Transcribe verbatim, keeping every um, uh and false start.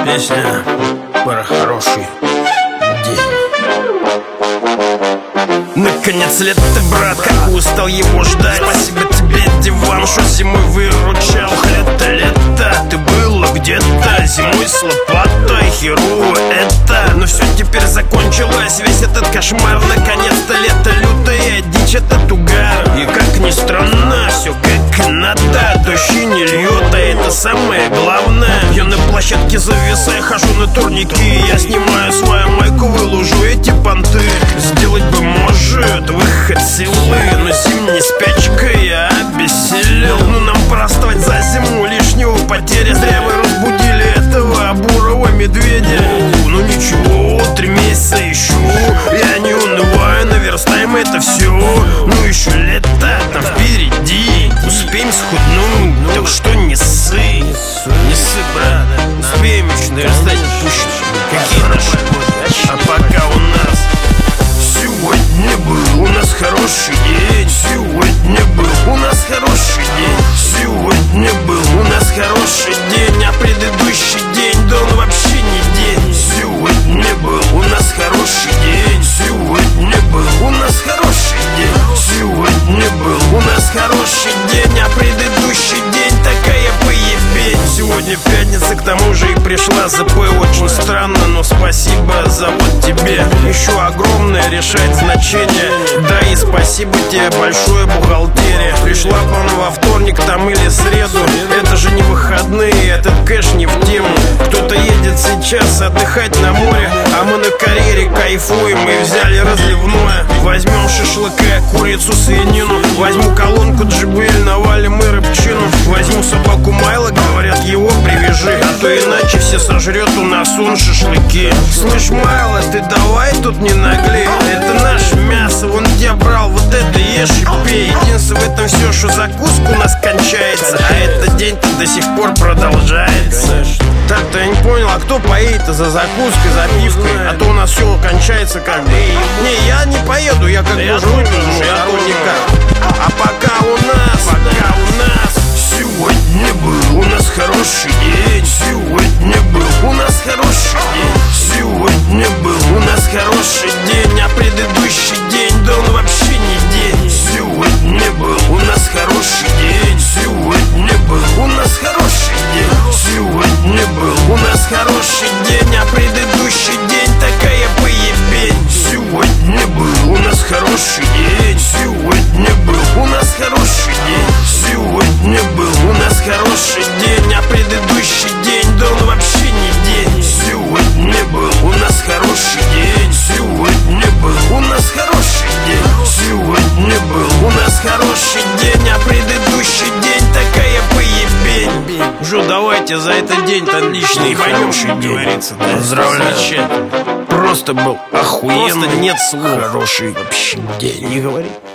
Песня про хороший день. Наконец лето, брат, как устал его ждать. Спасибо тебе, диван, что зимой выручал. Лето, лето, ты было где-то зимой с лопатой, херово это. Но все теперь закончилось, весь этот кошмар. Наконец-то лето лютое, дичь этот угар. И как ни странно, все как надо. Дождь не льет, а это самое главное. Я на площадке зависаю, хожу на турники. Я снимаю свою майку, выложу эти понты. Сделать бы может выход силы, но зимней спячкой я обессилел. Ну нам пора вставать за зиму, лишнего потеря. Зря вы разбудили этого бурого медведя. Ну ничего, три месяца ищу, я не унываю, наверстаем это все. Ну еще лето там впереди, успеем схуднуть, так что не ссы. Не ссы, брат, успеем еще наверстать пуще. Какие наши годы? А пока у нас сегодня был у нас хороший день. Сегодня был у нас хороший день. Сегодня был у нас хороший день. А предыдущий день, да он вообще не день. Сегодня был у нас хороший день. Сегодня был у нас хороший день. Сегодня был у нас хороший день. А предыдущий день такая поебень. Сегодня пятница, к тому же и пришла ЗП. Очень странно, но спасибо за вот тебе. Еще огромное решает значение. Да и спасибо тебе большое, бухгалтерия. Пришла бы она во вторник там или среду. Это же не выходные, этот кэш не в тему. Кто-то едет сейчас отдыхать на море, а мы на карьере кайфуем и взяли разливное. Возьмем шашлыка, курицу, свинину. Возьму колонку джибель, навалим и рыбчину. Возьму собаку Майло, говорят, его привяжи, а то иначе все сожрет у нас он шашлыки. Слышь, Майло, ты давай тут не наглей. Это наше мясо, вон я брал, вот это ешь и пей. Единственное в этом все, что закуска у нас кончается, а этот день-то до сих пор продолжается. Так-то я не понял, а кто поедет-то за закуской, за пивкой? А то у нас все кончается как бы. Не, я не поеду, я как бы уже выпил, я то никак. А пока у нас, пока у нас сегодня был у нас хороший день. Сегодня был у нас хороший день. Сегодня был у нас хороший день. А предыдущий день, да он вообще не день. Сегодня был у нас хороший день. Сегодня был у нас хороший день. Сегодня был у нас хороший день. А предыдущий день такая поебень. Сегодня был у нас хороший день. Сегодня был у нас хороший день. Сегодня был у нас хороший день. А предыдущий день, да он вообще не день. Сегодня был у нас хороший день. Сегодня был у нас хороший день. Сегодня был у нас хороший день. А предыдущий день такая поебень. Уже давайте за этот день отличный и хороший день, говорится, да? Поздравляю. Просто был охуенный. Просто нет слов. Хороший вообще день, не говори.